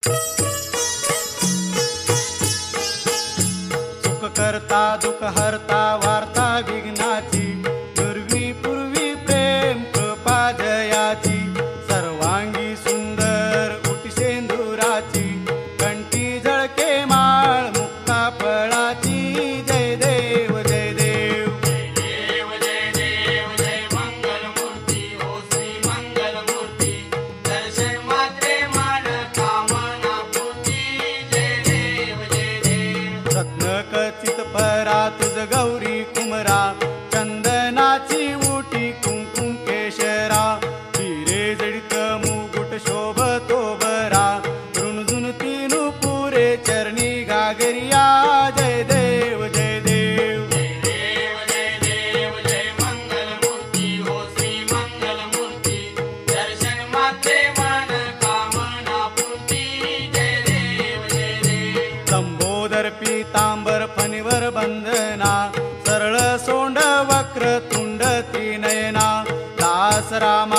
सुख करता दुःख हरता वार्ता विघ्नाची, पूर्वी पूर्वी प्रेम कृपा जयाची, सर्वांगी सुंदर उटी सेंदुराची, कंठी झळके माळ मुक्ता फळाची. जय देव जय देव जय देव जय देव जय मंगल मूर्ती हो श्री मंगल मूर्ती, दर्शन मात्रे मान कामना पूर्ती. जय देव जय देव रत्न खचित परा तुझ गौरी कुमरा, चंदनाची उटी कुंकुम केशरा, हिरे जडित मुकुट शोभतो बरा, रुणझुन तीनु पुरे चरणी घागरिया. जय देव जय देव जय देव जय देव जय मंगल मूर्ती हो श्री मंगल मूर्ती, दर्शन मात्रे मान कामना पूर्ती. जय देव जय देव लंबोदर पीतांबर फणीवर बंधना, सरळ सोंड वक्र तुंड त्रिनयना, दास राम